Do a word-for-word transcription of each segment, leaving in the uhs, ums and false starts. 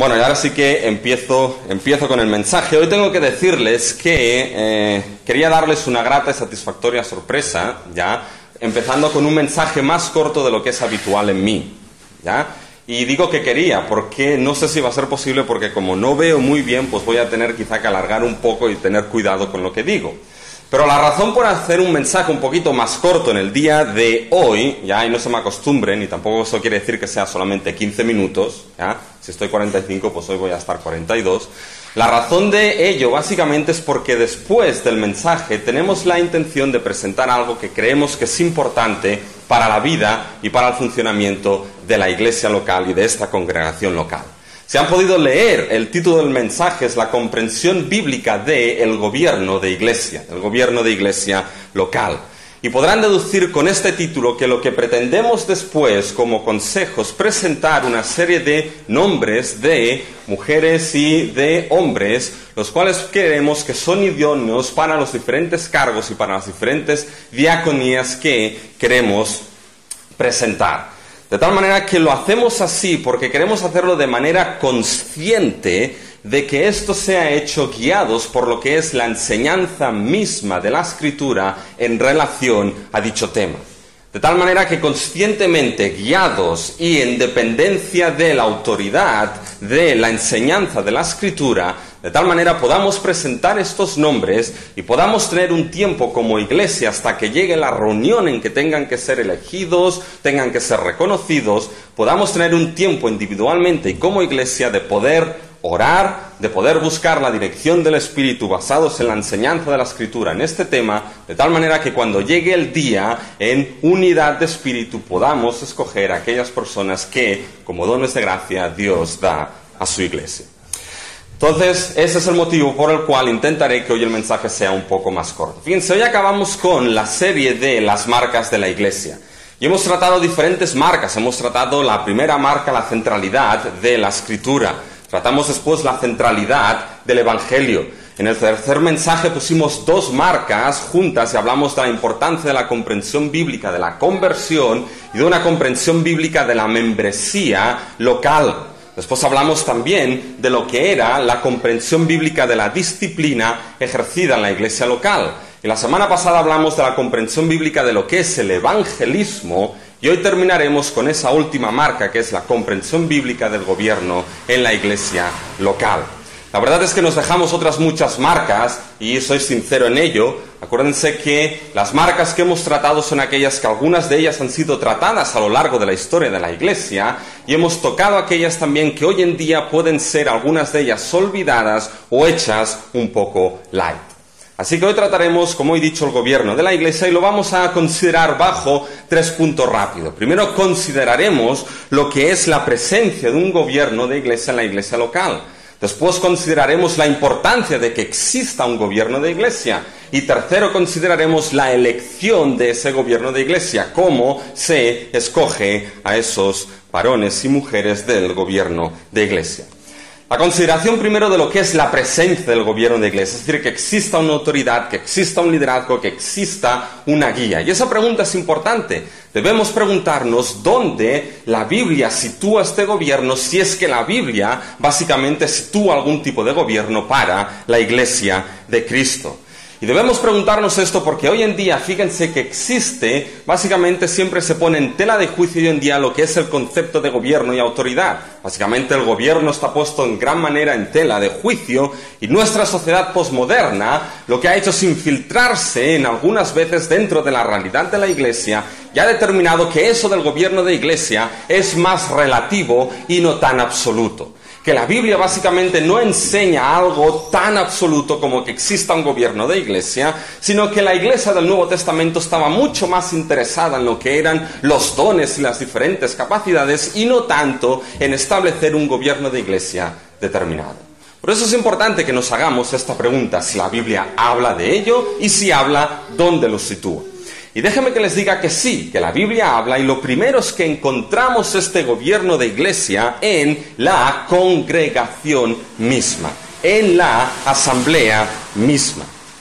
Bueno, y ahora sí que empiezo, empiezo con el mensaje. Hoy tengo que decirles que eh, quería darles una grata y satisfactoria sorpresa, ¿ya? Empezando con un mensaje más corto de lo que es habitual en mí, ¿ya? Y digo que quería, porque no sé si va a ser posible, porque como no veo muy bien, pues voy a tener quizá que alargar un poco y tener cuidado con lo que digo. Pero la razón por hacer un mensaje un poquito más corto en el día de hoy, ya, y no se me acostumbren, y tampoco eso quiere decir que sea solamente quince minutos, ya, si estoy cuarenta y cinco, pues hoy voy a estar cuarenta y dos. La razón de ello básicamente es porque después del mensaje tenemos la intención de presentar algo que creemos que es importante para la vida y para el funcionamiento de la iglesia local y de esta congregación local. Si han podido leer, el título del mensaje es la comprensión bíblica del gobierno de iglesia, el gobierno de iglesia local. Y podrán deducir con este título que lo que pretendemos después, como consejos, presentar una serie de nombres de mujeres y de hombres, los cuales creemos que son idóneos para los diferentes cargos y para las diferentes diaconías que queremos presentar. De tal manera que lo hacemos así porque queremos hacerlo de manera consciente de que esto sea hecho guiados por lo que es la enseñanza misma de la Escritura en relación a dicho tema. De tal manera que conscientemente guiados y en dependencia de la autoridad de la enseñanza de la Escritura, de tal manera podamos presentar estos nombres y podamos tener un tiempo como iglesia hasta que llegue la reunión en que tengan que ser elegidos, tengan que ser reconocidos, podamos tener un tiempo individualmente y como iglesia de poder orar, de poder buscar la dirección del Espíritu basados en la enseñanza de la Escritura en este tema, de tal manera que cuando llegue el día, en unidad de espíritu, podamos escoger a aquellas personas que, como dones de gracia, Dios da a su iglesia. Entonces, ese es el motivo por el cual intentaré que hoy el mensaje sea un poco más corto. Fíjense, hoy acabamos con la serie de las marcas de la iglesia. Y hemos tratado diferentes marcas. Hemos tratado la primera marca, la centralidad de la Escritura. Tratamos después la centralidad del Evangelio. En el tercer mensaje pusimos dos marcas juntas y hablamos de la importancia de la comprensión bíblica de la conversión y de una comprensión bíblica de la membresía local. Después hablamos también de lo que era la comprensión bíblica de la disciplina ejercida en la iglesia local. Y la semana pasada hablamos de la comprensión bíblica de lo que es el evangelismo. Y hoy terminaremos con esa última marca, que es la comprensión bíblica del gobierno en la iglesia local. La verdad es que nos dejamos otras muchas marcas, y soy sincero en ello. Acuérdense que las marcas que hemos tratado son aquellas que algunas de ellas han sido tratadas a lo largo de la historia de la iglesia, y hemos tocado aquellas también que hoy en día pueden ser algunas de ellas olvidadas o hechas un poco light. Así que hoy trataremos, como he dicho, el gobierno de la iglesia y lo vamos a considerar bajo tres puntos rápidos. Primero consideraremos lo que es la presencia de un gobierno de iglesia en la iglesia local. Después consideraremos la importancia de que exista un gobierno de iglesia. Y tercero consideraremos la elección de ese gobierno de iglesia, cómo se escoge a esos varones y mujeres del gobierno de iglesia. La consideración primero de lo que es la presencia del gobierno de iglesia, es decir, que exista una autoridad, que exista un liderazgo, que exista una guía. Y esa pregunta es importante. Debemos preguntarnos dónde la Biblia sitúa este gobierno, si es que la Biblia básicamente sitúa algún tipo de gobierno para la iglesia de Cristo. Y debemos preguntarnos esto porque hoy en día, fíjense que existe, básicamente siempre se pone en tela de juicio hoy en día lo que es el concepto de gobierno y autoridad. Básicamente el gobierno está puesto en gran manera en tela de juicio y nuestra sociedad posmoderna lo que ha hecho es infiltrarse en algunas veces dentro de la realidad de la iglesia y ha determinado que eso del gobierno de iglesia es más relativo y no tan absoluto. Que la Biblia básicamente no enseña algo tan absoluto como que exista un gobierno de iglesia, sino que la iglesia del Nuevo Testamento estaba mucho más interesada en lo que eran los dones y las diferentes capacidades y no tanto en establecer un gobierno de iglesia determinado. Por eso es importante que nos hagamos esta pregunta, si la Biblia habla de ello y si habla, ¿dónde lo sitúa? Y déjenme que les diga que sí, que la Biblia habla, y lo primero es que encontramos este gobierno de iglesia en la congregación misma, en la asamblea misma.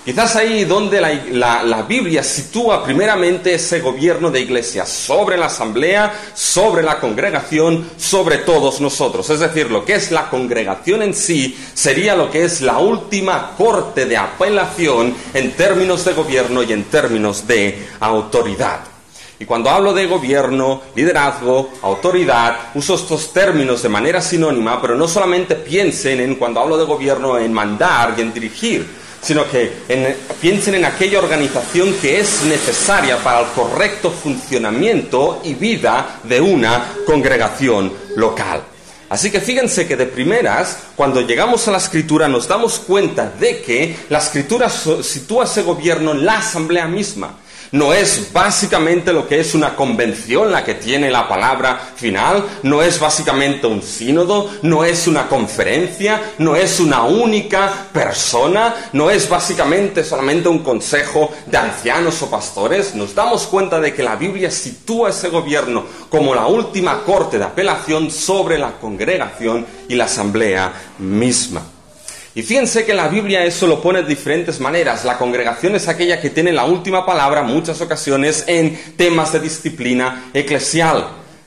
Quizás ahí donde la, la, la Biblia sitúa primeramente ese gobierno de iglesia sobre la asamblea, sobre la congregación, sobre todos nosotros. Es decir, lo que es la congregación en sí sería lo que es la última corte de apelación en términos de gobierno y en términos de autoridad. Y cuando hablo de gobierno, liderazgo, autoridad, uso estos términos de manera sinónima, pero no solamente piensen en, cuando hablo de gobierno, en mandar y en dirigir, sino que en, piensen en aquella organización que es necesaria para el correcto funcionamiento y vida de una congregación local. Así que fíjense que de primeras, cuando llegamos a la Escritura, nos damos cuenta de que la Escritura sitúa ese gobierno en la asamblea misma. No es básicamente lo que es una convención la que tiene la palabra final, no es básicamente un sínodo, no es una conferencia, no es una única persona, no es básicamente solamente un consejo de ancianos o pastores. Nos damos cuenta de que la Biblia sitúa ese gobierno como la última corte de apelación sobre la congregación y la asamblea misma. Y fíjense que la Biblia eso lo pone de diferentes maneras. La congregación es aquella que tiene la última palabra en muchas ocasiones en temas de disciplina eclesial.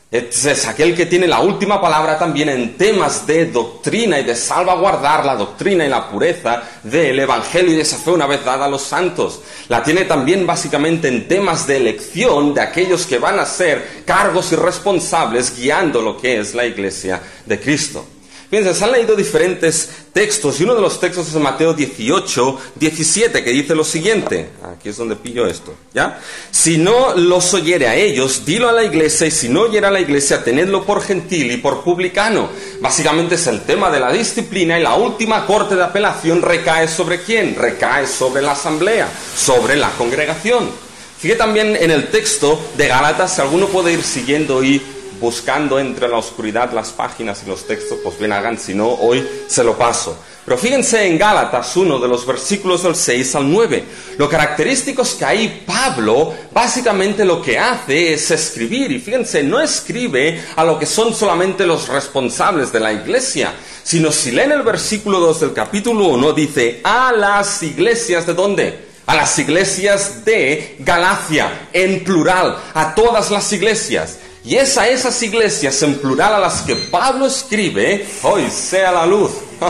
Es aquel que tiene la última palabra también en temas de doctrina y de salvaguardar la doctrina y la pureza del Evangelio y de esa fe una vez dada a los santos. La tiene también básicamente en temas de elección de aquellos que van a ser cargos y responsables guiando lo que es la Iglesia de Cristo. Fíjense, se han leído diferentes textos y uno de los textos es Mateo dieciocho, diecisiete, que dice lo siguiente. Aquí es donde pillo esto, ¿ya? Si no los oyere a ellos, dilo a la iglesia, y si no oyere a la iglesia, tenedlo por gentil y por publicano. Básicamente es el tema de la disciplina y la última corte de apelación recae ¿sobre quién? Recae sobre la asamblea, sobre la congregación. Fíjate también en el texto de Gálatas, si alguno puede ir siguiendo y buscando entre la oscuridad las páginas y los textos, pues bien hagan, si no, hoy se lo paso. Pero fíjense en Gálatas uno, de los versículos del seis al nueve. Lo característico es que ahí Pablo básicamente lo que hace es escribir, y fíjense, no escribe a lo que son solamente los responsables de la iglesia, sino si leen el versículo dos del capítulo uno, dice, a las iglesias, ¿de dónde? A las iglesias de Galacia, en plural, a todas las iglesias. Y es a esas iglesias en plural a las que Pablo escribe, hoy sea la luz.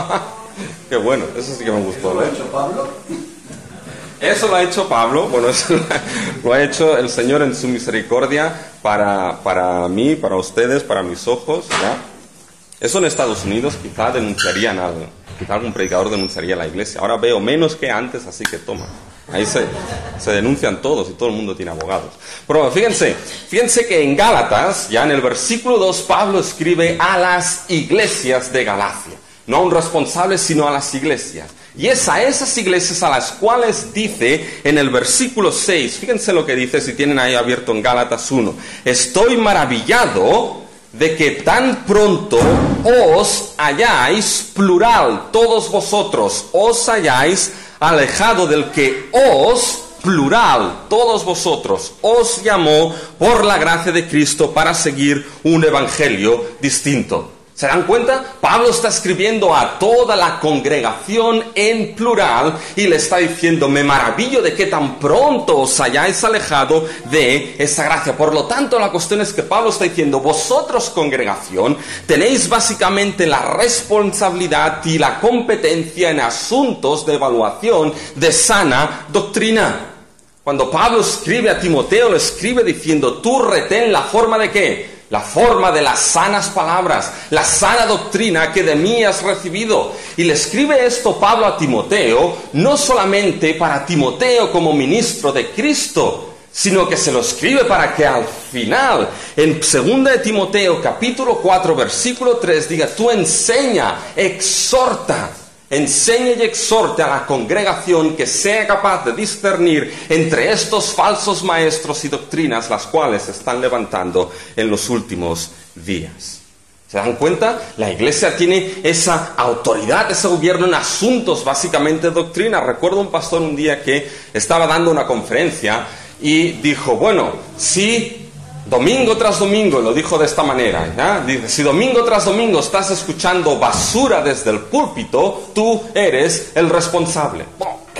Qué bueno, eso sí que me gustó. ¿Eso lo ha hecho Pablo? Eso lo ha hecho Pablo, bueno, eso lo ha hecho el Señor en su misericordia para, para mí, para ustedes, para mis ojos, ¿ya? Eso en Estados Unidos quizá denunciarían algo, quizá algún predicador denunciaría a la iglesia. Ahora veo menos que antes, así que toma. Ahí se, se denuncian todos y todo el mundo tiene abogados. Pero fíjense, fíjense que en Gálatas, ya en el versículo dos, Pablo escribe a las iglesias de Galacia. No a un responsable, sino a las iglesias. Y es a esas iglesias a las cuales dice en el versículo seis, fíjense lo que dice si tienen ahí abierto en Gálatas uno. Estoy maravillado de que tan pronto os hayáis, plural, todos vosotros, os hayáis alejado del que os, plural, todos vosotros, os llamó por la gracia de Cristo para seguir un evangelio distinto. ¿Se dan cuenta? Pablo está escribiendo a toda la congregación en plural y le está diciendo, me maravillo de que tan pronto os hayáis alejado de esa gracia. Por lo tanto, la cuestión es que Pablo está diciendo, vosotros, congregación, tenéis básicamente la responsabilidad y la competencia en asuntos de evaluación de sana doctrina. Cuando Pablo escribe a Timoteo, lo escribe diciendo, tú retén la forma de ¿qué? La forma de las sanas palabras, la sana doctrina que de mí has recibido. Y le escribe esto Pablo a Timoteo, no solamente para Timoteo como ministro de Cristo, sino que se lo escribe para que al final, en segunda de Timoteo, capítulo cuatro, versículo tres, diga, tú enseña, exhorta, enseña y exhorte a la congregación que sea capaz de discernir entre estos falsos maestros y doctrinas, las cuales se están levantando en los últimos días. ¿Se dan cuenta? La iglesia tiene esa autoridad, ese gobierno en asuntos básicamente de doctrina. Recuerdo un pastor un día que estaba dando una conferencia y dijo, bueno, si domingo tras domingo, lo dijo de esta manera, ¿ya? Dice, si domingo tras domingo estás escuchando basura desde el púlpito, tú eres el responsable. Bueno,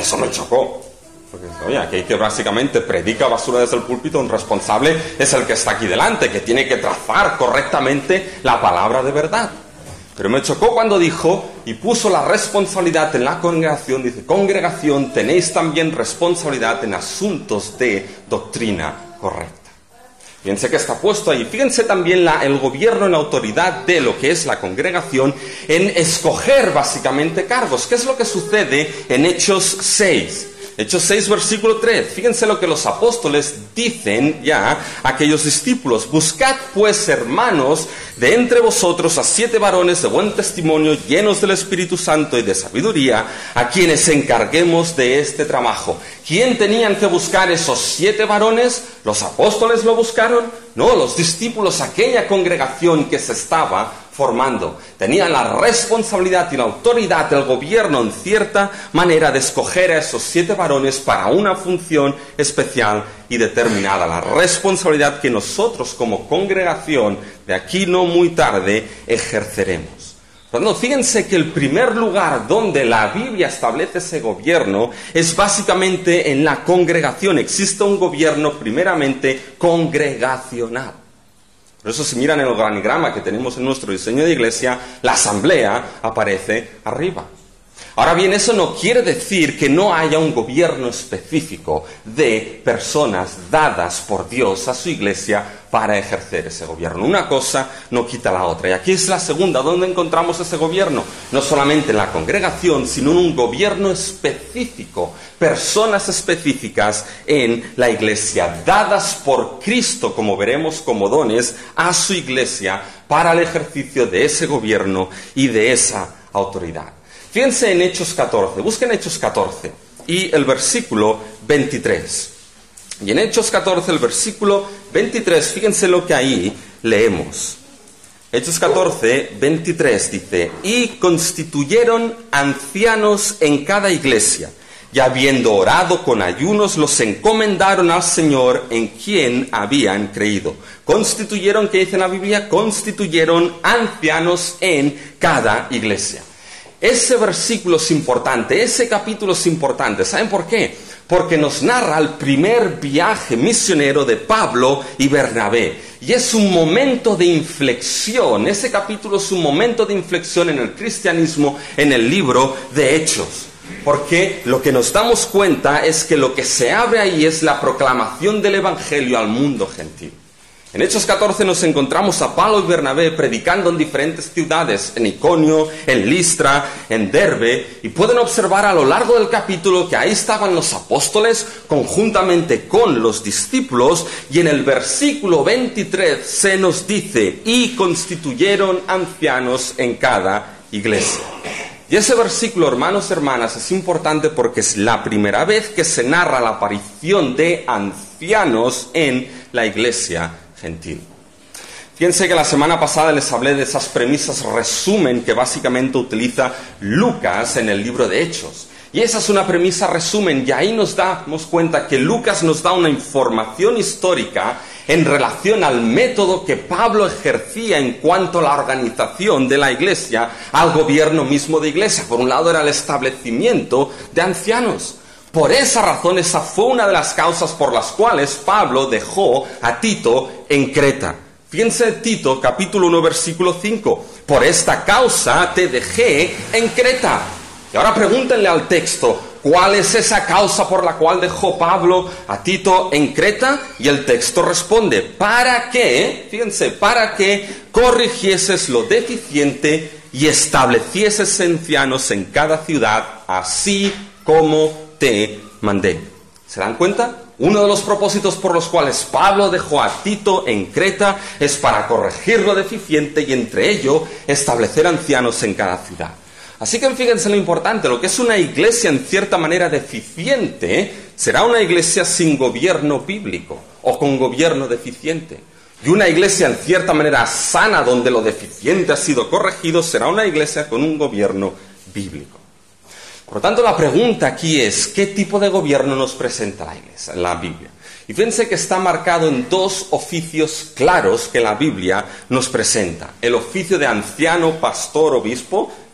eso me chocó. Porque, oye, aquí que básicamente predica basura desde el púlpito, un responsable es el que está aquí delante, que tiene que trazar correctamente la palabra de verdad. Pero me chocó cuando dijo, y puso la responsabilidad en la congregación, dice, congregación, tenéis también responsabilidad en asuntos de doctrina correcta. Fíjense que está puesto ahí. Fíjense también la, el gobierno en la autoridad de lo que es la congregación en escoger básicamente cargos. ¿Qué es lo que sucede en Hechos seis? Hechos seis, versículo tres. Fíjense lo que los apóstoles dicen ya a aquellos discípulos. Buscad pues, hermanos, de entre vosotros a siete varones de buen testimonio, llenos del Espíritu Santo y de sabiduría, a quienes encarguemos de este trabajo. ¿Quién tenían que buscar esos siete varones? ¿Los apóstoles lo buscaron? No, los discípulos, aquella congregación que se estaba formando. Tenían la responsabilidad y la autoridad del gobierno en cierta manera de escoger a esos siete varones para una función especial y determinada. La responsabilidad que nosotros como congregación de aquí no muy tarde ejerceremos. Por lo tanto, fíjense que el primer lugar donde la Biblia establece ese gobierno es básicamente en la congregación. Existe un gobierno primeramente congregacional. Por eso si miran el organigrama que tenemos en nuestro diseño de iglesia, la asamblea aparece arriba. Ahora bien, eso no quiere decir que no haya un gobierno específico de personas dadas por Dios a su iglesia para ejercer ese gobierno. Una cosa no quita la otra. Y aquí es la segunda. ¿Dónde encontramos ese gobierno? No solamente en la congregación, sino en un gobierno específico. Personas específicas en la iglesia, dadas por Cristo, como veremos, como dones a su iglesia para el ejercicio de ese gobierno y de esa autoridad. Fíjense en Hechos catorce, busquen Hechos catorce y el versículo veintitrés. Y en Hechos catorce, el versículo veintitrés, fíjense lo que ahí leemos. Hechos catorce, veintitrés dice, y constituyeron ancianos en cada iglesia, y habiendo orado con ayunos, los encomendaron al Señor en quien habían creído. Constituyeron, ¿qué dice la Biblia? Constituyeron ancianos en cada iglesia. Ese versículo es importante, ese capítulo es importante. ¿Saben por qué? Porque nos narra el primer viaje misionero de Pablo y Bernabé. Y es un momento de inflexión. Ese capítulo es un momento de inflexión en el cristianismo, en el libro de Hechos. Porque lo que nos damos cuenta es que lo que se abre ahí es la proclamación del Evangelio al mundo gentil. En Hechos catorce nos encontramos a Pablo y Bernabé predicando en diferentes ciudades, en Iconio, en Listra, en Derbe, y pueden observar a lo largo del capítulo que ahí estaban los apóstoles conjuntamente con los discípulos, y en el versículo veintitrés se nos dice, y constituyeron ancianos en cada iglesia. Y ese versículo, hermanos y hermanas, es importante porque es la primera vez que se narra la aparición de ancianos en la iglesia gentil. Fíjense que la semana pasada les hablé de esas premisas resumen que básicamente utiliza Lucas en el libro de Hechos. Y esa es una premisa resumen, y ahí nos damos cuenta que Lucas nos da una información histórica en relación al método que Pablo ejercía en cuanto a la organización de la iglesia, al gobierno mismo de iglesia. Por un lado era el establecimiento de ancianos. Por esa razón, esa fue una de las causas por las cuales Pablo dejó a Tito en Creta. Fíjense Tito, capítulo uno, versículo cinco. Por esta causa te dejé en Creta. Y ahora pregúntenle al texto, ¿cuál es esa causa por la cual dejó Pablo a Tito en Creta? Y el texto responde, para que, fíjense, para que corrigieses lo deficiente y establecieses ancianos en cada ciudad, así como te mandé. ¿Se dan cuenta? Uno de los propósitos por los cuales Pablo dejó a Tito en Creta es para corregir lo deficiente y entre ello establecer ancianos en cada ciudad. Así que fíjense lo importante, lo que es una iglesia en cierta manera deficiente será una iglesia sin gobierno bíblico o con gobierno deficiente. Y una iglesia en cierta manera sana donde lo deficiente ha sido corregido será una iglesia con un gobierno bíblico. Por lo tanto, la pregunta aquí es, ¿qué tipo de gobierno nos presenta la iglesia, la Biblia? Y fíjense que está marcado en dos oficios claros que la Biblia nos presenta. El oficio de anciano, pastor, obispo,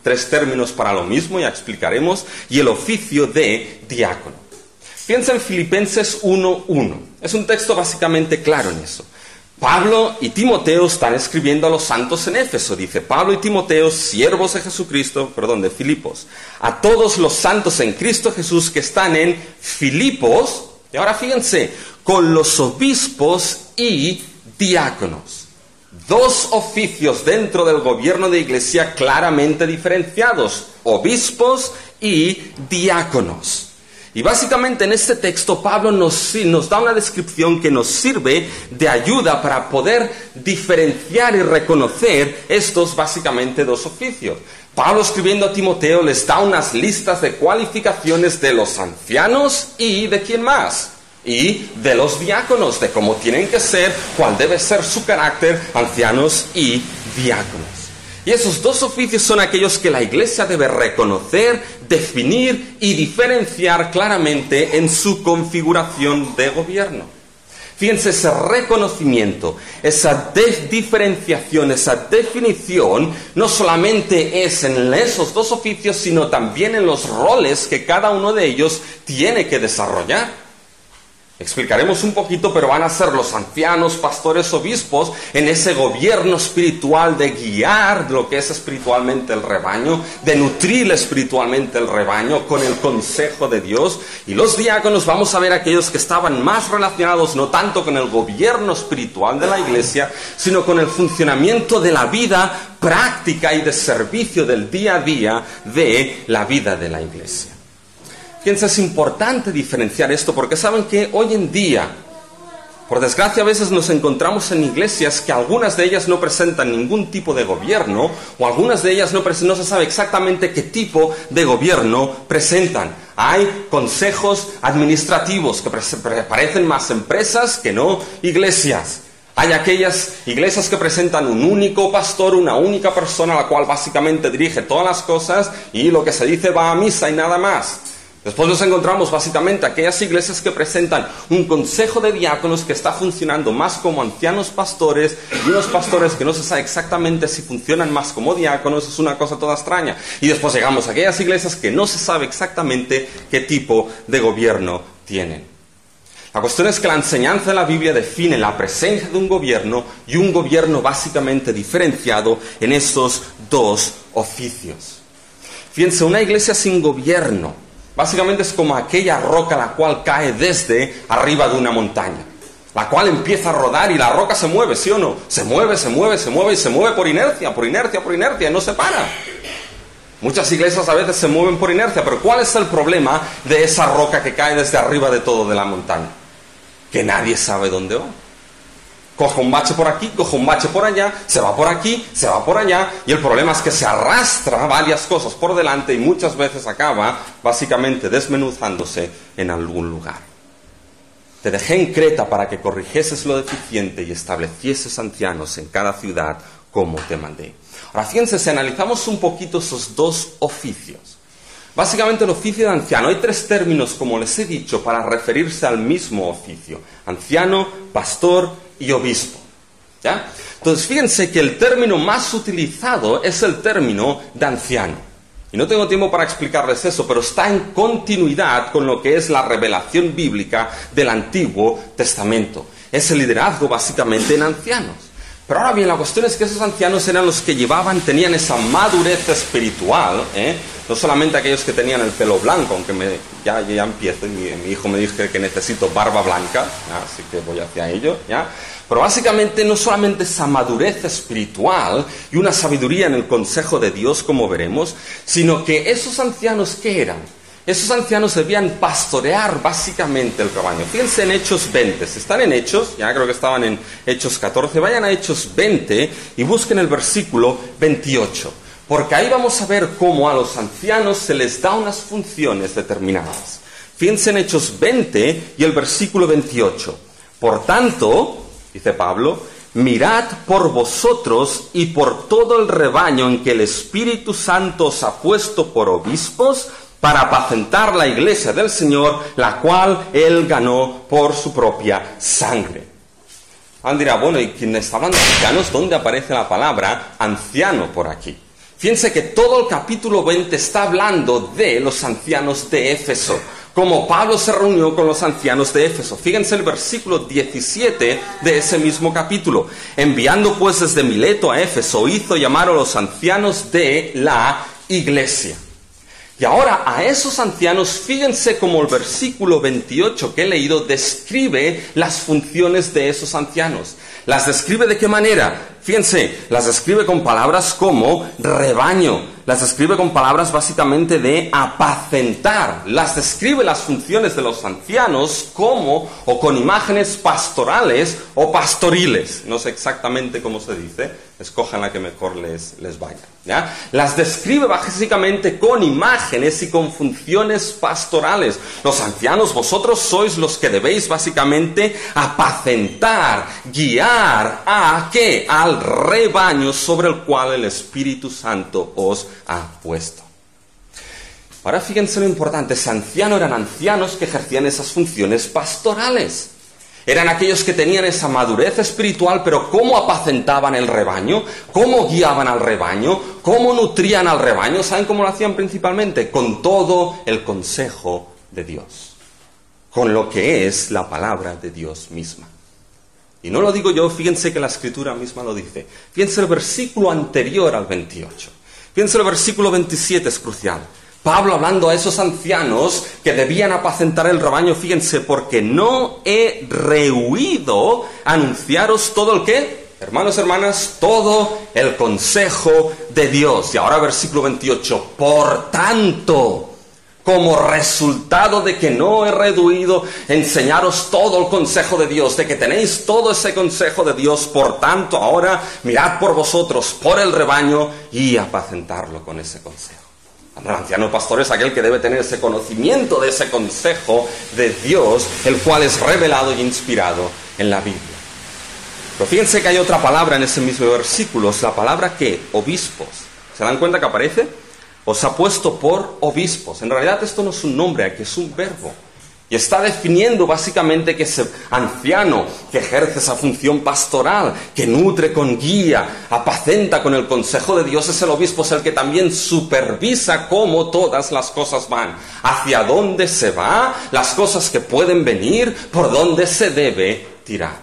tres términos para lo mismo, ya explicaremos, y el oficio de diácono. Piensa en Filipenses uno uno. Es un texto básicamente claro en eso. Pablo y Timoteo están escribiendo a los santos en Éfeso. Dice, Pablo y Timoteo, siervos de Jesucristo, perdón, de Filipos, a todos los santos en Cristo Jesús que están en Filipos, y ahora fíjense, con los obispos y diáconos. Dos oficios dentro del gobierno de iglesia claramente diferenciados, obispos y diáconos. Y básicamente en este texto Pablo nos, nos da una descripción que nos sirve de ayuda para poder diferenciar y reconocer estos básicamente dos oficios. Pablo, escribiendo a Timoteo, les da unas listas de cualificaciones de los ancianos y de quién más, y de los diáconos, de cómo tienen que ser, cuál debe ser su carácter, ancianos y diáconos. Y esos dos oficios son aquellos que la iglesia debe reconocer, definir y diferenciar claramente en su configuración de gobierno. Fíjense, ese reconocimiento, esa de- diferenciación, esa definición, no solamente es en esos dos oficios, sino también en los roles que cada uno de ellos tiene que desarrollar. Explicaremos un poquito, pero van a ser los ancianos, pastores, obispos, en ese gobierno espiritual de guiar lo que es espiritualmente el rebaño, de nutrir espiritualmente el rebaño con el consejo de Dios. Y los diáconos, vamos a ver aquellos que estaban más relacionados no tanto con el gobierno espiritual de la iglesia, sino con el funcionamiento de la vida práctica y de servicio del día a día de la vida de la iglesia. Fíjense, es importante diferenciar esto porque saben que hoy en día, por desgracia, a veces nos encontramos en iglesias que algunas de ellas no presentan ningún tipo de gobierno o algunas de ellas no, no se sabe exactamente qué tipo de gobierno presentan. Hay consejos administrativos que parecen más empresas que no iglesias. Hay aquellas iglesias que presentan un único pastor, una única persona, la cual básicamente dirige todas las cosas y lo que se dice va a misa y nada más. Después nos encontramos básicamente aquellas iglesias que presentan un consejo de diáconos que está funcionando más como ancianos pastores y unos pastores que no se sabe exactamente si funcionan más como diáconos. Es una cosa toda extraña. Y después llegamos a aquellas iglesias que no se sabe exactamente qué tipo de gobierno tienen. La cuestión es que la enseñanza de la Biblia define la presencia de un gobierno y un gobierno básicamente diferenciado en estos dos oficios. Fíjense, una iglesia sin gobierno básicamente es como aquella roca la cual cae desde arriba de una montaña, la cual empieza a rodar y la roca se mueve, ¿sí o no? Se mueve, se mueve, se mueve y se mueve por inercia, por inercia, por inercia, y no se para. Muchas iglesias a veces se mueven por inercia, pero ¿cuál es el problema de esa roca que cae desde arriba de todo de la montaña? Que nadie sabe dónde va. Coge un bache por aquí, coge un bache por allá, se va por aquí, se va por allá, y el problema es que se arrastra varias cosas por delante y muchas veces acaba básicamente desmenuzándose en algún lugar. Te dejé en Creta para que corrigieses lo deficiente y establecieses ancianos en cada ciudad como te mandé. Ahora fíjense, si analizamos un poquito esos dos oficios, básicamente el oficio de anciano, hay tres términos, como les he dicho, para referirse al mismo oficio: anciano, pastor y obispo. ¿Ya? Entonces fíjense que el término más utilizado es el término de anciano. Y no tengo tiempo para explicarles eso, pero está en continuidad con lo que es la revelación bíblica del Antiguo Testamento. Es el liderazgo básicamente en ancianos. Pero ahora bien, la cuestión es que esos ancianos eran los que llevaban, tenían esa madurez espiritual, ¿eh? No solamente aquellos que tenían el pelo blanco, aunque me, ya, ya empiezo, y mi, mi hijo me dijo que necesito barba blanca, ¿ya? Así que voy hacia ello, ¿ya? Pero básicamente no solamente esa madurez espiritual y una sabiduría en el consejo de Dios, como veremos, sino que esos ancianos, ¿qué eran? Esos ancianos debían pastorear básicamente el rebaño. Fíjense en Hechos veinte. Si están en Hechos, ya creo que estaban en Hechos catorce, vayan a Hechos veinte y busquen el versículo veintiocho. Porque ahí vamos a ver cómo a los ancianos se les da unas funciones determinadas. Fíjense en Hechos veinte y el versículo veintiocho. Por tanto, dice Pablo, mirad por vosotros y por todo el rebaño en que el Espíritu Santo os ha puesto por obispos, para apacentar la iglesia del Señor, la cual Él ganó por su propia sangre. Alguien dirá, bueno, ¿y quien está hablando de ancianos? ¿Dónde aparece la palabra anciano por aquí? Fíjense que todo el capítulo veinte está hablando de los ancianos de Éfeso, como Pablo se reunió con los ancianos de Éfeso. Fíjense el versículo diecisiete de ese mismo capítulo. Enviando pues desde Mileto a Éfeso, hizo llamar a los ancianos de la iglesia. Y ahora a esos ancianos, fíjense cómo el versículo veintiocho que he leído describe las funciones de esos ancianos. ¿Las describe de qué manera? Fíjense, las describe con palabras como rebaño, las describe con palabras básicamente de apacentar, las describe las funciones de los ancianos como o con imágenes pastorales o pastoriles. No sé exactamente cómo se dice, escojan la que mejor les, les vaya, ¿ya? Las describe básicamente con imágenes y con funciones pastorales. Los ancianos, vosotros sois los que debéis básicamente apacentar, guiar a ¿qué? Al rebaño sobre el cual el Espíritu Santo os ha puesto. Ahora fíjense lo importante, ese anciano eran ancianos que ejercían esas funciones pastorales. Eran aquellos que tenían esa madurez espiritual, pero ¿cómo apacentaban el rebaño? ¿Cómo guiaban al rebaño? ¿Cómo nutrían al rebaño? ¿Saben cómo lo hacían principalmente? Con todo el consejo de Dios, con lo que es la palabra de Dios misma. Y no lo digo yo, fíjense que la Escritura misma lo dice. Fíjense el versículo anterior al veintiocho. Fíjense el versículo veintisiete, es crucial. Pablo hablando a esos ancianos que debían apacentar el rebaño, fíjense, porque no he rehuido anunciaros todo el ¿qué? Hermanos, hermanas, todo el consejo de Dios. Y ahora versículo veintiocho, por tanto, como resultado de que no he rehuido enseñaros todo el consejo de Dios, de que tenéis todo ese consejo de Dios, por tanto ahora mirad por vosotros, por el rebaño y apacentarlo con ese consejo. El anciano pastor es aquel que debe tener ese conocimiento de ese consejo de Dios, el cual es revelado y inspirado en la Biblia. Pero fíjense que hay otra palabra en ese mismo versículo, es la palabra que obispos. ¿Se dan cuenta que aparece? Os ha puesto por obispos. En realidad esto no es un nombre, aquí es un verbo. Y está definiendo básicamente que ese anciano que ejerce esa función pastoral, que nutre con guía, apacenta con el consejo de Dios, es el obispo, es el que también supervisa cómo todas las cosas van, hacia dónde se va, las cosas que pueden venir, por dónde se debe tirar.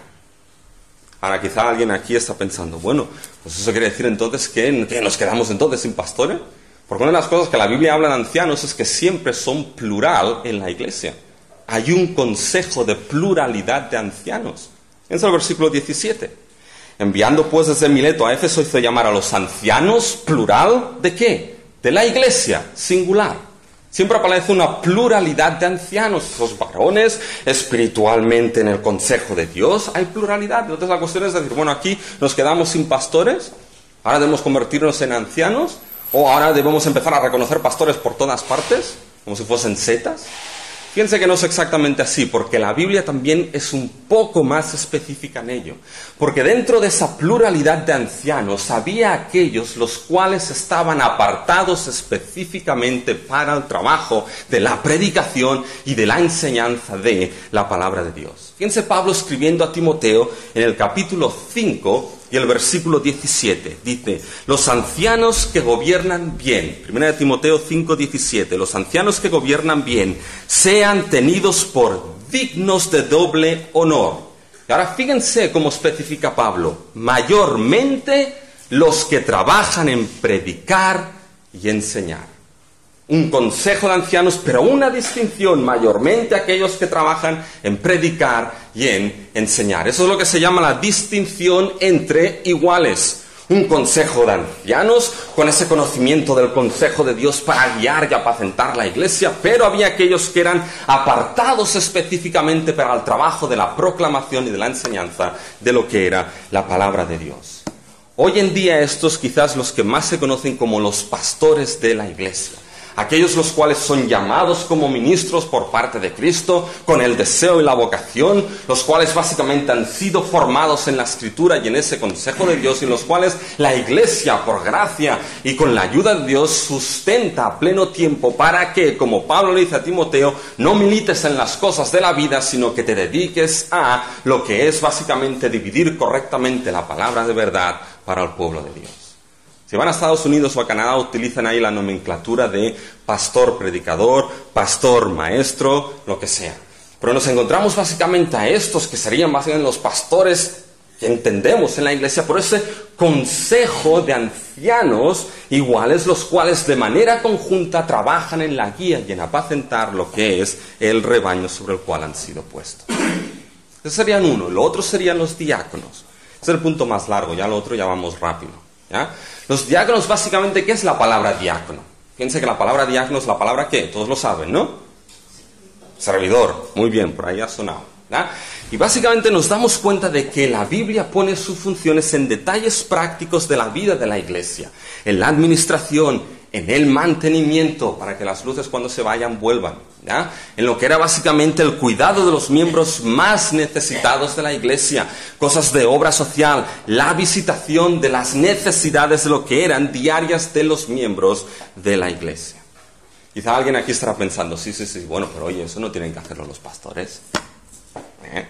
Ahora quizá alguien aquí está pensando, bueno, pues eso quiere decir entonces que, que nos quedamos entonces sin pastores. Porque una de las cosas que la Biblia habla de ancianos es que siempre son plural en la iglesia. Hay un consejo de pluralidad de ancianos. Fíjense el versículo diecisiete. Enviando pues desde Mileto a Éfeso hizo llamar a los ancianos, plural, ¿de qué? De la iglesia, singular. Siempre aparece una pluralidad de ancianos, esos varones espiritualmente en el consejo de Dios. Hay pluralidad. Entonces la cuestión es decir, bueno, aquí nos quedamos sin pastores, ahora debemos convertirnos en ancianos, o ahora debemos empezar a reconocer pastores por todas partes, como si fuesen setas. Fíjense que no es exactamente así, porque la Biblia también es un poco más específica en ello. Porque dentro de esa pluralidad de ancianos había aquellos los cuales estaban apartados específicamente para el trabajo de la predicación y de la enseñanza de la palabra de Dios. Fíjense Pablo escribiendo a Timoteo en el capítulo cinco y el versículo diecisiete. Dice, los ancianos que gobiernan bien, primera de Timoteo cinco, diecisiete, los ancianos que gobiernan bien sean tenidos por dignos de doble honor. Y ahora fíjense cómo especifica Pablo, mayormente los que trabajan en predicar y enseñar. Un consejo de ancianos, pero una distinción, mayormente aquellos que trabajan en predicar y en enseñar. Eso es lo que se llama la distinción entre iguales. Un consejo de ancianos con ese conocimiento del consejo de Dios para guiar y apacentar la iglesia, pero había aquellos que eran apartados específicamente para el trabajo de la proclamación y de la enseñanza de lo que era la palabra de Dios. Hoy en día estos quizás los que más se conocen como los pastores de la iglesia. Aquellos los cuales son llamados como ministros por parte de Cristo, con el deseo y la vocación, los cuales básicamente han sido formados en la Escritura y en ese consejo de Dios, y los cuales la Iglesia, por gracia y con la ayuda de Dios, sustenta a pleno tiempo para que, como Pablo le dice a Timoteo, no milites en las cosas de la vida, sino que te dediques a lo que es básicamente dividir correctamente la palabra de verdad para el pueblo de Dios. Si van a Estados Unidos o a Canadá, utilizan ahí la nomenclatura de pastor predicador, pastor maestro, lo que sea. Pero nos encontramos básicamente a estos que serían básicamente los pastores que entendemos en la iglesia, por ese consejo de ancianos iguales, los cuales de manera conjunta trabajan en la guía y en apacentar lo que es el rebaño sobre el cual han sido puestos. Ese serían uno. Lo otro serían los diáconos. Ese es el punto más largo, ya lo otro ya vamos rápido, ¿ya? Los diáconos, básicamente, ¿qué es la palabra diácono? Fíjense que la palabra diácono es la palabra ¿qué? Todos lo saben, ¿no? Servidor. Muy bien, por ahí ha sonado, ¿ya? Y básicamente nos damos cuenta de que la Biblia pone sus funciones en detalles prácticos de la vida de la iglesia, en la administración, en el mantenimiento, para que las luces cuando se vayan vuelvan, ¿ya? En lo que era básicamente el cuidado de los miembros más necesitados de la iglesia, cosas de obra social, la visitación de las necesidades de lo que eran diarias de los miembros de la iglesia. Quizá alguien aquí estará pensando, sí, sí, sí, bueno, pero oye, eso no tienen que hacerlo los pastores. ¿Eh?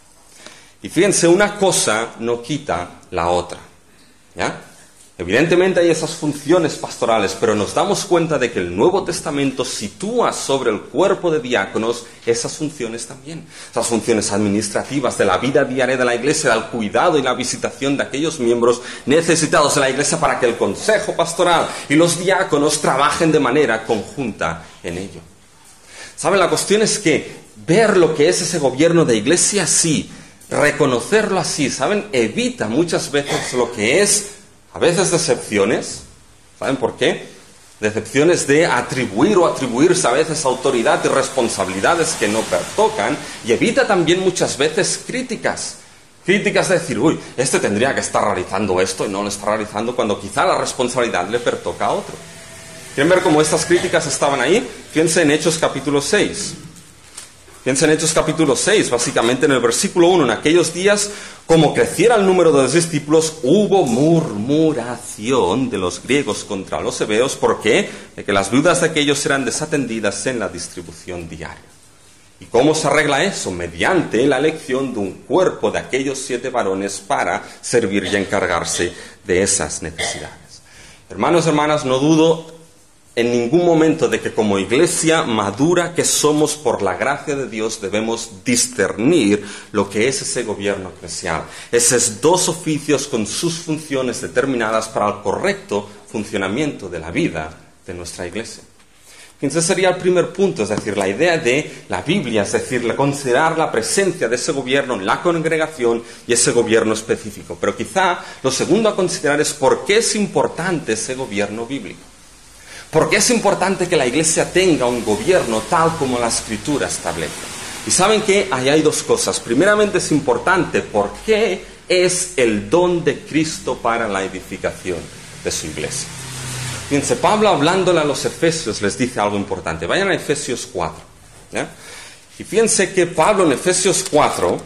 Y fíjense, una cosa no quita la otra, ¿ya? Evidentemente hay esas funciones pastorales, pero nos damos cuenta de que el Nuevo Testamento sitúa sobre el cuerpo de diáconos esas funciones también. Esas funciones administrativas de la vida diaria de la iglesia, del cuidado y la visitación de aquellos miembros necesitados de la iglesia para que el consejo pastoral y los diáconos trabajen de manera conjunta en ello. ¿Saben? La cuestión es que ver lo que es ese gobierno de iglesia así, reconocerlo así, ¿saben? Evita muchas veces lo que es, a veces, decepciones. ¿Saben por qué? Decepciones de atribuir o atribuirse a veces autoridad y responsabilidades que no pertocan, y evita también muchas veces críticas. Críticas de decir, uy, este tendría que estar realizando esto y no lo está realizando cuando quizá la responsabilidad le pertoca a otro. ¿Quieren ver cómo estas críticas estaban ahí? Fíjense en Hechos capítulo seis. Fíjense en Hechos capítulo seis, básicamente en el versículo uno. En aquellos días, como creciera el número de los discípulos, hubo murmuración de los griegos contra los hebreos. ¿Por qué? De que las viudas de aquellos eran desatendidas en la distribución diaria. ¿Y cómo se arregla eso? Mediante la elección de un cuerpo de aquellos siete varones para servir y encargarse de esas necesidades. Hermanos, hermanas, no dudo en ningún momento de que como iglesia madura que somos por la gracia de Dios debemos discernir lo que es ese gobierno eclesial. Esos dos oficios con sus funciones determinadas para el correcto funcionamiento de la vida de nuestra iglesia. Ese sería el primer punto, es decir, la idea de la Biblia, es decir, considerar la presencia de ese gobierno en la congregación y ese gobierno específico. Pero quizá lo segundo a considerar es por qué es importante ese gobierno bíblico. ¿Por qué es importante que la iglesia tenga un gobierno tal como la Escritura establece? Y saben que ahí hay dos cosas. Primeramente es importante porque es el don de Cristo para la edificación de su iglesia. Fíjense, Pablo hablándole a los efesios les dice algo importante. Vayan a Efesios cuatro. ¿Ya? Y fíjense que Pablo en Efesios cuatro,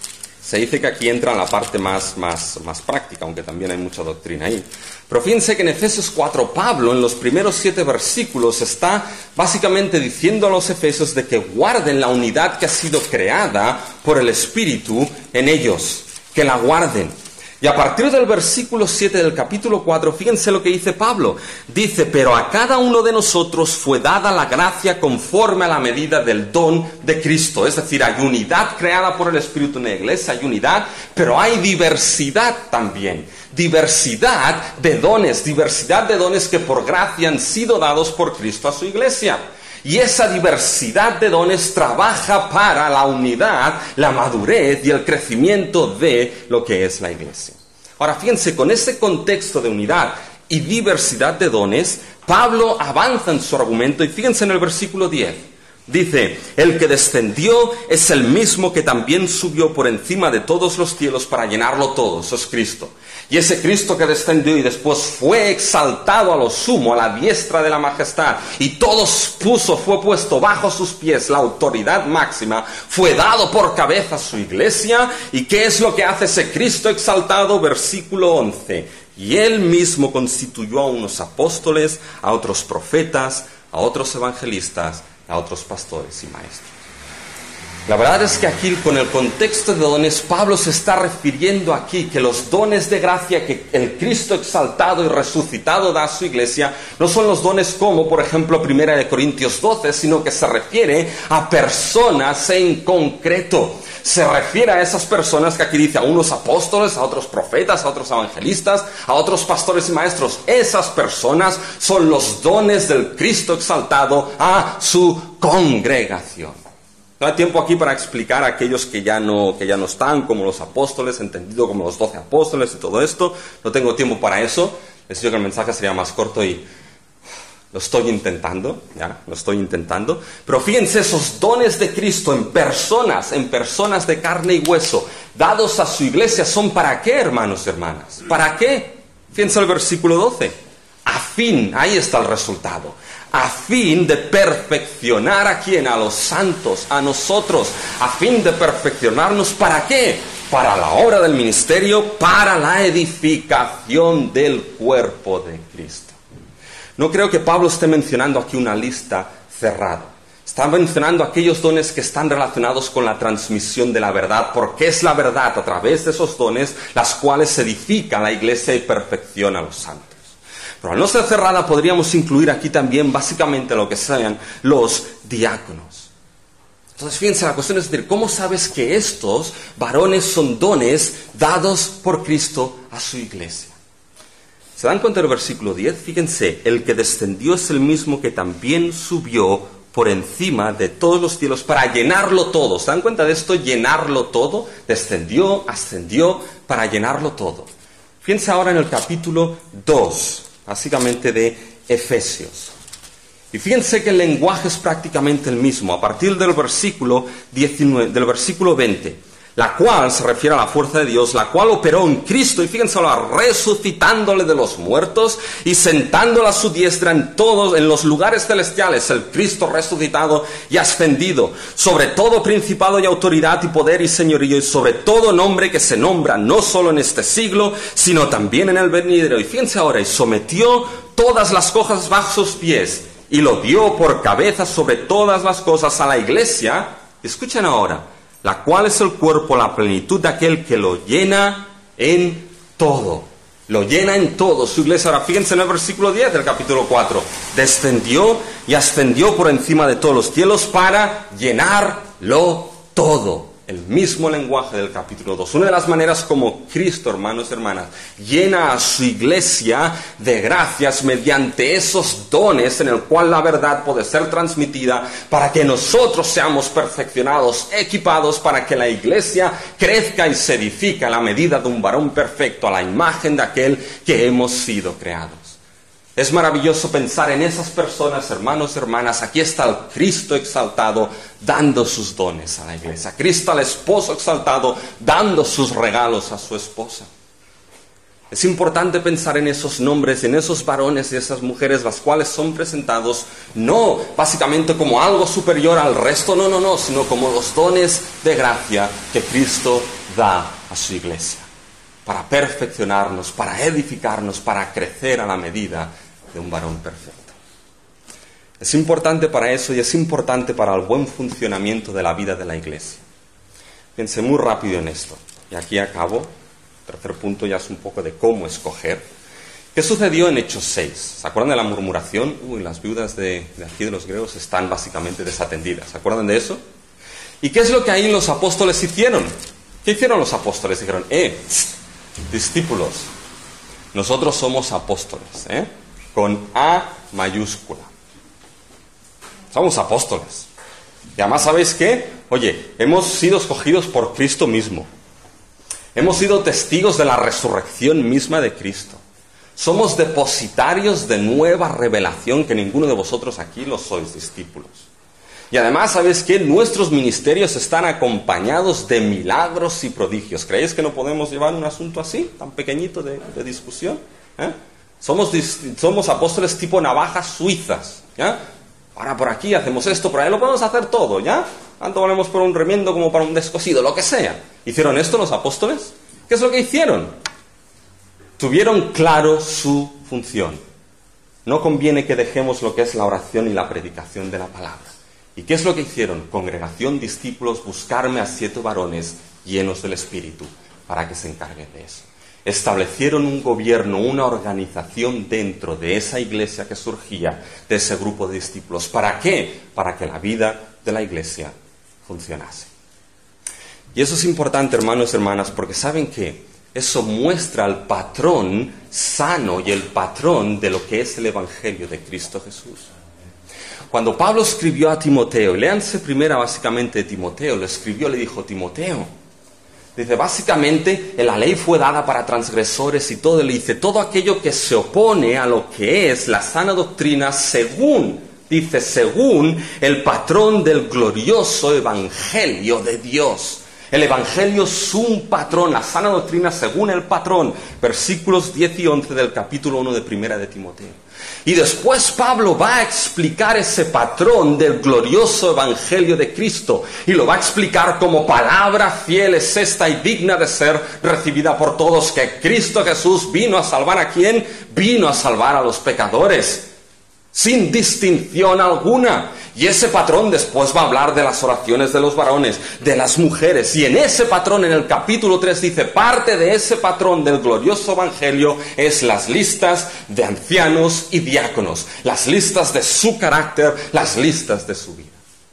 se dice que aquí entra en la parte más, más, más práctica, aunque también hay mucha doctrina ahí. Pero fíjense que en Efesios cuatro, Pablo, en los primeros siete versículos, está básicamente diciendo a los efesios de que guarden la unidad que ha sido creada por el Espíritu en ellos, que la guarden. Y a partir del versículo siete del capítulo cuatro, fíjense lo que dice Pablo. Dice, pero a cada uno de nosotros fue dada la gracia conforme a la medida del don de Cristo. Es decir, hay unidad creada por el Espíritu en la iglesia, hay unidad, pero hay diversidad también. Diversidad de dones, diversidad de dones que por gracia han sido dados por Cristo a su iglesia. Y esa diversidad de dones trabaja para la unidad, la madurez y el crecimiento de lo que es la iglesia. Ahora, fíjense, con ese contexto de unidad y diversidad de dones, Pablo avanza en su argumento y fíjense en el versículo diez. Dice, el que descendió es el mismo que también subió por encima de todos los cielos para llenarlo todo, eso es Cristo. Y ese Cristo que descendió y después fue exaltado a lo sumo, a la diestra de la majestad, y todo puso, fue puesto bajo sus pies, la autoridad máxima, fue dado por cabeza a su iglesia. ¿Y qué es lo que hace ese Cristo exaltado? Versículo once. Y él mismo constituyó a unos apóstoles, a otros profetas, a otros evangelistas, a otros pastores y maestros. La verdad es que aquí, con el contexto de dones, Pablo se está refiriendo aquí que los dones de gracia que el Cristo exaltado y resucitado da a su iglesia no son los dones como, por ejemplo, primera de Corintios doce, sino que se refiere a personas en concreto. Se refiere a esas personas que aquí dice, a unos apóstoles, a otros profetas, a otros evangelistas, a otros pastores y maestros. Esas personas son los dones del Cristo exaltado a su congregación. No hay tiempo aquí para explicar a aquellos que ya no, que ya no están, como los apóstoles, entendido como los doce apóstoles y todo esto. No tengo tiempo para eso. Les digo que el mensaje sería más corto y lo estoy intentando, ya, lo estoy intentando. Pero fíjense, esos dones de Cristo en personas, en personas de carne y hueso, dados a su iglesia, ¿son para qué, hermanos y hermanas? ¿Para qué? Fíjense el versículo doce. A fin, ahí está el resultado. A fin de perfeccionar a quién, a los santos, a nosotros, a fin de perfeccionarnos, ¿para qué? Para la obra del ministerio, para la edificación del cuerpo de Cristo. No creo que Pablo esté mencionando aquí una lista cerrada. Está mencionando aquellos dones que están relacionados con la transmisión de la verdad, porque es la verdad a través de esos dones las cuales se edifica la iglesia y perfecciona a los santos. Pero al no ser cerrada podríamos incluir aquí también básicamente lo que sean los diáconos. Entonces fíjense, la cuestión es decir, ¿cómo sabes que estos varones son dones dados por Cristo a su iglesia? ¿Se dan cuenta del versículo diez? Fíjense, el que descendió es el mismo que también subió por encima de todos los cielos para llenarlo todo. ¿Se dan cuenta de esto? Llenarlo todo. Descendió, ascendió para llenarlo todo. Fíjense ahora en el capítulo dos. Básicamente de Efesios. Y fíjense que el lenguaje es prácticamente el mismo, a partir del versículo diecinueve, del versículo veinte, la cual se refiere a la fuerza de Dios, la cual operó en Cristo, y fíjense ahora, resucitándole de los muertos y sentándole a su diestra en todos, en los lugares celestiales, el Cristo resucitado y ascendido, sobre todo principado y autoridad y poder y señorío, y sobre todo nombre que se nombra, no solo en este siglo, sino también en el venidero. Y fíjense ahora, y sometió todas las cosas bajo sus pies, y lo dio por cabeza sobre todas las cosas a la iglesia. Escuchen ahora, la cual es el cuerpo, la plenitud de aquel que lo llena en todo. Lo llena en todo su iglesia. Ahora fíjense en el versículo diez del capítulo cuatro. Descendió y ascendió por encima de todos los cielos para llenarlo todo. El mismo lenguaje del capítulo dos. Una de las maneras como Cristo, hermanos y hermanas, llena a su iglesia de gracias mediante esos dones en el cual la verdad puede ser transmitida para que nosotros seamos perfeccionados, equipados para que la iglesia crezca y se edifique a la medida de un varón perfecto, a la imagen de aquel que hemos sido creados. Es maravilloso pensar en esas personas, hermanos y hermanas. Aquí está el Cristo exaltado dando sus dones a la iglesia. Cristo, el esposo exaltado, dando sus regalos a su esposa. Es importante pensar en esos nombres, en esos varones y esas mujeres, las cuales son presentados no básicamente como algo superior al resto, no, no, no, sino como los dones de gracia que Cristo da a su iglesia. Para perfeccionarnos, para edificarnos, para crecer a la medida de un varón perfecto. Es importante para eso y es importante para el buen funcionamiento de la vida de la iglesia. Piense muy rápido en esto. Y aquí acabo. El tercer punto ya es un poco de cómo escoger. ¿Qué sucedió en Hechos seis? ¿Se acuerdan de la murmuración? Uy, las viudas de, de aquí de los griegos están básicamente desatendidas. ¿Se acuerdan de eso? ¿Y qué es lo que ahí los apóstoles hicieron? ¿Qué hicieron los apóstoles? Dijeron, eh, discípulos, nosotros somos apóstoles, ¿eh? Con A mayúscula. Somos apóstoles. Y además, ¿sabéis qué? Oye, hemos sido escogidos por Cristo mismo. Hemos sido testigos de la resurrección misma de Cristo. Somos depositarios de nueva revelación, que ninguno de vosotros aquí lo sois discípulos. Y además, ¿sabéis qué? Nuestros ministerios están acompañados de milagros y prodigios. ¿Creéis que no podemos llevar un asunto así, tan pequeñito de, de discusión? ¿Eh? Somos, somos apóstoles tipo navajas suizas, ¿ya? Ahora por aquí hacemos esto, por ahí lo podemos hacer todo, ¿ya? Tanto valemos por un remiendo como para un descosido, lo que sea. ¿Hicieron esto los apóstoles? ¿Qué es lo que hicieron? Tuvieron claro su función. No conviene que dejemos lo que es la oración y la predicación de la palabra. ¿Y qué es lo que hicieron? Congregación, discípulos, buscarme a siete varones llenos del Espíritu para que se encarguen de eso. Establecieron un gobierno, una organización dentro de esa iglesia que surgía, de ese grupo de discípulos. ¿Para qué? Para que la vida de la iglesia funcionase. Y eso es importante, hermanos y hermanas, porque ¿saben qué? Eso muestra el patrón sano y el patrón de lo que es el Evangelio de Cristo Jesús. Cuando Pablo escribió a Timoteo, léanse primero básicamente de Timoteo, le escribió, le dijo, Timoteo, dice, básicamente la ley fue dada para transgresores y todo, le dice, todo aquello que se opone a lo que es la sana doctrina según, dice, según el patrón del glorioso Evangelio de Dios. El Evangelio es un patrón, la sana doctrina según el patrón. Versículos diez y once del capítulo uno de Primera de Timoteo. Y después Pablo va a explicar ese patrón del glorioso Evangelio de Cristo. Y lo va a explicar como palabra fiel es esta y digna de ser recibida por todos. Que Cristo Jesús vino a salvar a ¿quién? Vino a salvar a los pecadores. Sin distinción alguna. Y ese patrón después va a hablar de las oraciones de los varones, de las mujeres. Y en ese patrón, en el capítulo tres, dice, parte de ese patrón del glorioso Evangelio es las listas de ancianos y diáconos. Las listas de su carácter, las listas de su vida.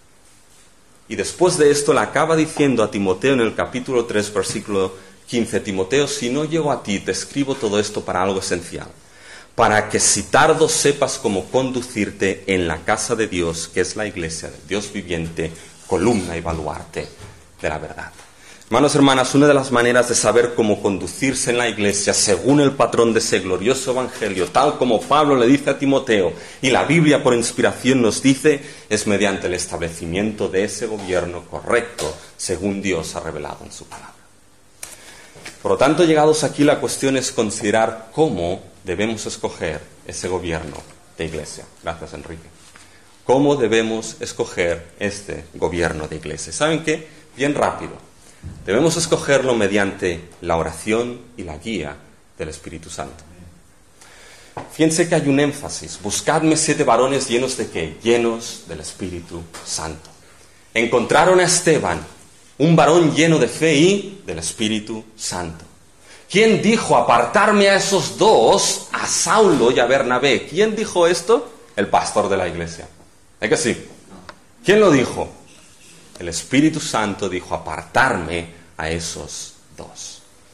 Y después de esto le acaba diciendo a Timoteo en el capítulo tres, versículo quince, Timoteo, si no llego a ti, te escribo todo esto para algo esencial. Para que si tardo sepas cómo conducirte en la casa de Dios, que es la iglesia del Dios viviente, columna y baluarte de la verdad. Hermanos y hermanas, una de las maneras de saber cómo conducirse en la iglesia según el patrón de ese glorioso evangelio, tal como Pablo le dice a Timoteo, y la Biblia por inspiración nos dice, es mediante el establecimiento de ese gobierno correcto, según Dios ha revelado en su palabra. Por lo tanto, llegados aquí, la cuestión es considerar cómo debemos escoger ese gobierno de iglesia. Gracias, Enrique. ¿Cómo debemos escoger este gobierno de iglesia? ¿Saben qué? Bien rápido. Debemos escogerlo mediante la oración y la guía del Espíritu Santo. Fíjense que hay un énfasis. Buscadme siete varones llenos de ¿qué? Llenos del Espíritu Santo. Encontraron a Esteban, un varón lleno de fe y del Espíritu Santo. ¿Quién dijo apartarme a esos dos, a Saulo y a Bernabé? ¿Quién dijo esto? El pastor de la iglesia. ¿Es que sí? ¿Quién lo dijo? El Espíritu Santo dijo apartarme a esos dos.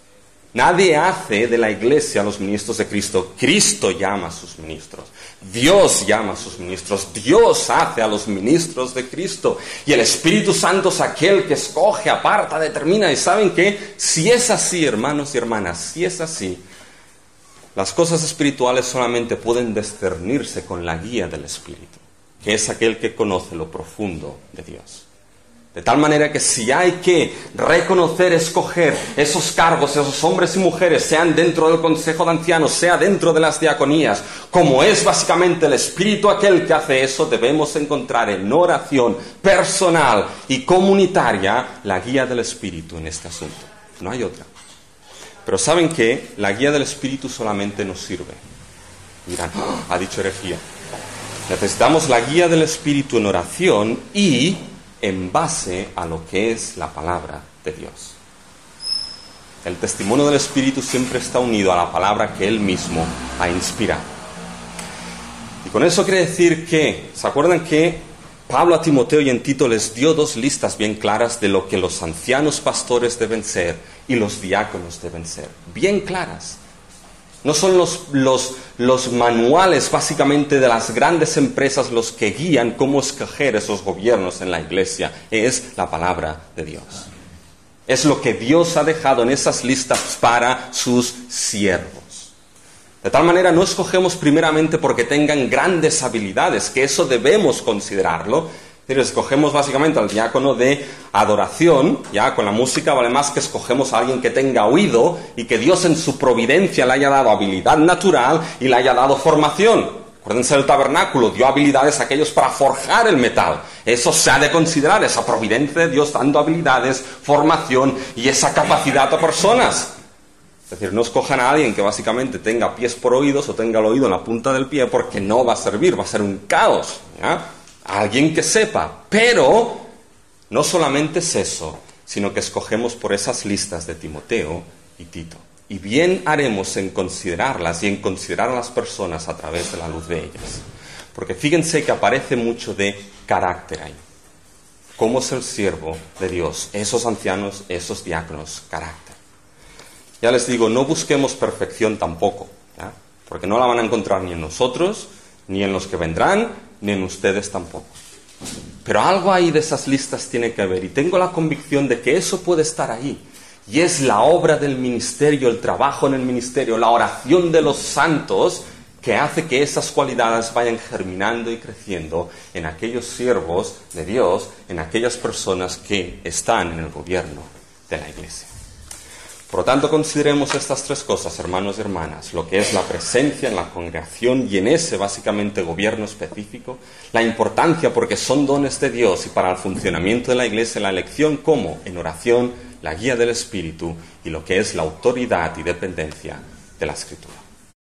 Nadie hace de la iglesia a los ministros de Cristo. Cristo llama a sus ministros. Dios llama a sus ministros. Dios hace a los ministros de Cristo. Y el Espíritu Santo es aquel que escoge, aparta, determina. ¿Y saben qué? Si es así, hermanos y hermanas, si es así, las cosas espirituales solamente pueden discernirse con la guía del Espíritu, que es aquel que conoce lo profundo de Dios. De tal manera que si hay que reconocer, escoger esos cargos, esos hombres y mujeres, sean dentro del consejo de ancianos, sea dentro de las diaconías, como es básicamente el Espíritu aquel que hace eso, debemos encontrar en oración personal y comunitaria la guía del Espíritu en este asunto. No hay otra. Pero ¿saben qué? La guía del Espíritu solamente nos sirve. Dirán, ¡oh! Ha dicho herejía. Necesitamos la guía del Espíritu en oración y en base a lo que es la palabra de Dios. El testimonio del Espíritu siempre está unido a la palabra que Él mismo ha inspirado. Y con eso quiere decir que, ¿se acuerdan que Pablo a Timoteo y en Tito les dio dos listas bien claras de lo que los ancianos pastores deben ser y los diáconos deben ser? Bien claras. No son los, los, los manuales básicamente de las grandes empresas los que guían cómo escoger esos gobiernos en la iglesia. Es la palabra de Dios. Es lo que Dios ha dejado en esas listas para sus siervos. De tal manera no escogemos primeramente porque tengan grandes habilidades, que eso debemos considerarlo. Pero escogemos básicamente al diácono de adoración, ya con la música vale más que escogemos a alguien que tenga oído y que Dios en su providencia le haya dado habilidad natural y le haya dado formación. Acuérdense del tabernáculo, dio habilidades a aquellos para forjar el metal. Eso se ha de considerar, esa providencia de Dios dando habilidades, formación y esa capacidad a personas. Es decir, no escojan a alguien que básicamente tenga pies por oídos o tenga el oído en la punta del pie porque no va a servir, va a ser un caos, ¿ya? alguien que sepa, pero no solamente es eso, sino que escogemos por esas listas de Timoteo y Tito. Y bien haremos en considerarlas y en considerar a las personas a través de la luz de ellas. Porque fíjense que aparece mucho de carácter ahí. ¿Cómo es el siervo de Dios? Esos ancianos, esos diáconos, carácter. Ya les digo, no busquemos perfección tampoco, ¿ya? Porque no la van a encontrar ni en nosotros, ni en los que vendrán, ni en ustedes tampoco. Pero algo ahí de esas listas tiene que haber, y tengo la convicción de que eso puede estar ahí. Y es la obra del ministerio, el trabajo en el ministerio, la oración de los santos, que hace que esas cualidades vayan germinando y creciendo en aquellos siervos de Dios, en aquellas personas que están en el gobierno de la Iglesia. Por lo tanto, consideremos estas tres cosas, hermanos y hermanas, lo que es la presencia en la congregación y en ese, básicamente, gobierno específico, la importancia porque son dones de Dios y para el funcionamiento de la Iglesia, la elección como en oración, la guía del Espíritu y lo que es la autoridad y dependencia de la Escritura.